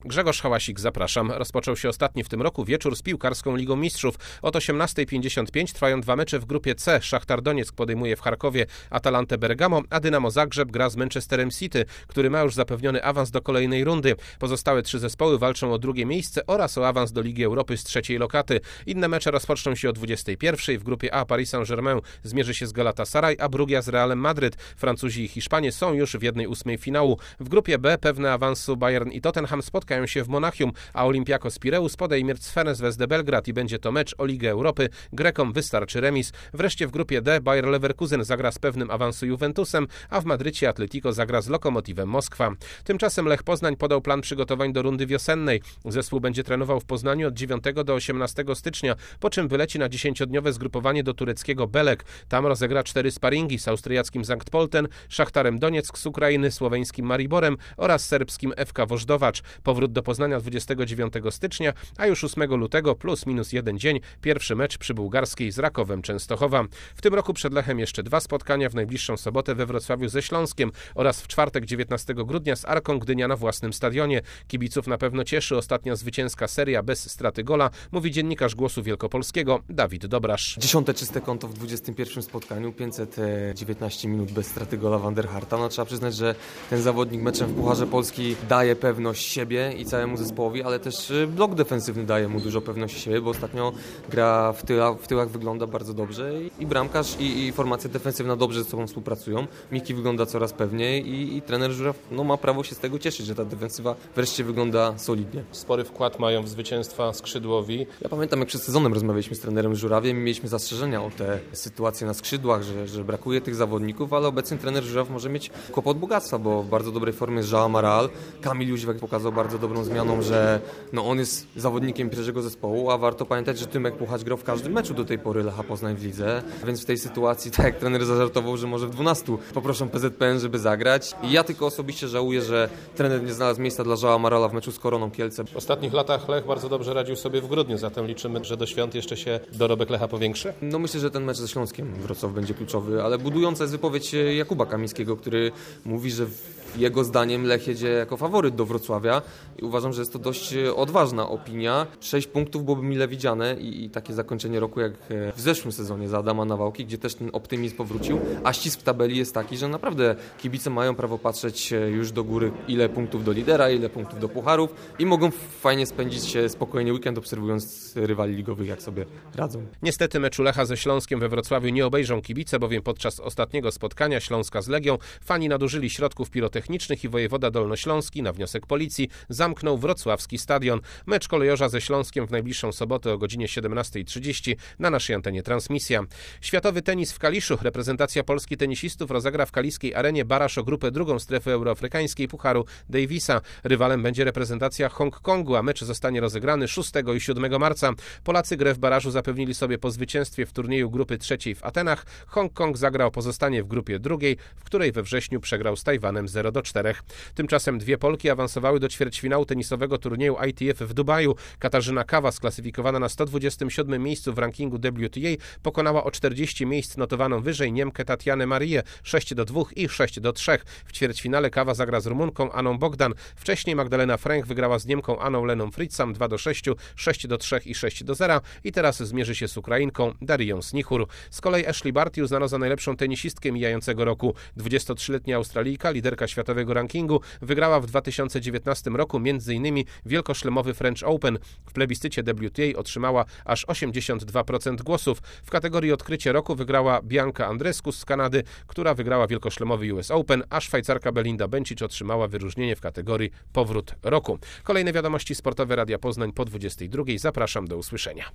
Grzegorz Hałasik, zapraszam. Rozpoczął się ostatni w tym roku wieczór z piłkarską Ligą Mistrzów. Od 18:55 trwają dwa mecze w grupie C. Szachtar Donieck podejmuje w Charkowie Atalantę Bergamo, a Dynamo Zagrzeb gra z Manchesterem City, który ma już zapewniony awans do kolejnej rundy. Pozostałe trzy zespoły walczą o drugie miejsce oraz o awans do Ligi Europy z trzeciej lokaty. Inne mecze rozpoczną się o 21:00. W grupie A Paris Saint-Germain zmierzy się z Galatasaray, a Brugge z Realem Madryt. Francuzi i Hiszpanie są już w 1/8 finału. W grupie B pewne awansu Bayern i Tottenham spotkają się w Monachium, a Olympiakos Pireus podejmie Crvena Zvezdę Belgrad i będzie to mecz o Ligę Europy. Grekom wystarczy remis. Wreszcie w grupie D Bayer Leverkusen zagra z pewnym awansu Juventusem, a w Madrycie Atletico zagra z Lokomotivem Moskwa. Tymczasem Lech Poznań podał plan przygotowań do rundy wiosennej. Zespół będzie trenował w Poznaniu od 9 do 18 stycznia, po czym wyleci na 10-dniowe zgrupowanie do tureckiego Belek. Tam rozegra 4 sparingi z austriackim Sankt Polten, Szachtarem Donieck z Ukrainy, słoweńskim Mariborem oraz serbskim FK Wożdowacz. Powrót do Poznania 29 stycznia, a już 8 lutego plus minus jeden dzień pierwszy mecz przy Bułgarskiej z Rakowem Częstochowa. W tym roku przed Lechem jeszcze 2 spotkania, w najbliższą sobotę we Wrocławiu ze Śląskiem oraz w czwartek 19 grudnia z Arką Gdynia na własnym stadionie. Kibiców na pewno cieszy ostatnia zwycięska seria bez straty gola, mówi dziennikarz Głosu Wielkopolskiego Dawid Dobrasz. 10. czyste konto w 21 spotkaniu, 519 minut bez straty gola Van der Harta. No, trzeba przyznać, że ten zawodnik meczem w Pucharze Polski daje pewność siebie i całemu zespołowi, ale też blok defensywny daje mu dużo pewności siebie, bo ostatnio gra w tyłach wygląda bardzo dobrze i bramkarz i formacja defensywna dobrze ze sobą współpracują. Miki wygląda coraz pewniej i trener Żuraw ma prawo się z tego cieszyć, że ta defensywa wreszcie wygląda solidnie. Spory wkład mają w zwycięstwa skrzydłowi. Ja pamiętam, jak przed sezonem rozmawialiśmy z trenerem Żurawiem i mieliśmy zastrzeżenia o te sytuacje na skrzydłach, że brakuje tych zawodników, ale obecnie trener Żuraw może mieć kłopot bogactwa, bo w bardzo dobrej formie jest João Amaral. Kamil Jóźwiak pokazał bardzo dobrą zmianą, że on jest zawodnikiem pierwszego zespołu, a warto pamiętać, że Tymek Puchacz grał w każdym meczu do tej pory Lecha Poznań w lidze, więc w tej sytuacji, tak jak trener zażartował, że może w 12 poproszą PZPN, żeby zagrać. I ja tylko osobiście żałuję, że trener nie znalazł miejsca dla João Amarala w meczu z Koroną Kielce. W ostatnich latach Lech bardzo dobrze radził sobie w grudniu, zatem liczymy, że do świąt jeszcze się dorobek Lecha powiększy? Myślę, że ten mecz ze Śląskiem Wrocław będzie kluczowy, ale budująca jest wypowiedź Jakuba Kamińskiego, który mówi, że jego zdaniem Lech jedzie jako faworyt do Wrocławia i uważam, że jest to dość odważna opinia. 6 punktów byłoby mile widziane i takie zakończenie roku jak w zeszłym sezonie za Adama Nawałki, gdzie też ten optymizm powrócił, a ścisk w tabeli jest taki, że naprawdę kibice mają prawo patrzeć już do góry, ile punktów do lidera, ile punktów do pucharów i mogą fajnie spędzić spokojnie weekend, obserwując rywali ligowych, jak sobie radzą. Niestety meczu Lecha ze Śląskiem we Wrocławiu nie obejrzą kibice, bowiem podczas ostatniego spotkania Śląska z Legią fani nadużyli środków pirotechnicznych i wojewoda dolnośląski na wniosek policji zamknął wrocławski stadion. Mecz Kolejorza ze Śląskiem w najbliższą sobotę o godzinie 17:30 na naszej antenie transmisja. Światowy tenis w Kaliszu. Reprezentacja Polski tenisistów rozegra w kaliskiej arenie baraż o grupę drugą strefy euroafrykańskiej Pucharu Davisa. Rywalem będzie reprezentacja Hongkongu, a mecz zostanie rozegrany 6 i 7 marca. Polacy grę w barażu zapewnili sobie po zwycięstwie w turnieju grupy trzeciej w Atenach. Hongkong zagra o pozostanie w grupie drugiej, w której we wrześniu przegrał z Tajwanem 0-4. Tymczasem 2 Polki awansowały do ćwierćfinału tenisowego turnieju ITF w Dubaju. Katarzyna Kawa, sklasyfikowana na 127 miejscu w rankingu WTA, pokonała o 40 miejsc notowaną wyżej Niemkę Tatianę Marię 6-2 i 6-3. W ćwierćfinale Kawa zagra z Rumunką Aną Bogdan. Wcześniej Magdalena Fręch wygrała z Niemką Aną Leną Fritzam 2-6, 6-3 i 6-0 i teraz zmierzy się z Ukrainką Darią Snichur. Z kolei Ashley Barty uznano za najlepszą tenisistkę mijającego roku. 23-letnia Australijka, liderka światowego rankingu, wygrała w 2019 roku m.in. wielkoszlemowy French Open. W plebiscycie WTA otrzymała aż 82% głosów. W kategorii odkrycie roku wygrała Bianca Andreescu z Kanady, która wygrała wielkoszlemowy US Open, a Szwajcarka Belinda Bencic otrzymała wyróżnienie w kategorii powrót roku. Kolejne wiadomości sportowe Radia Poznań po 22:00. Zapraszam do usłyszenia.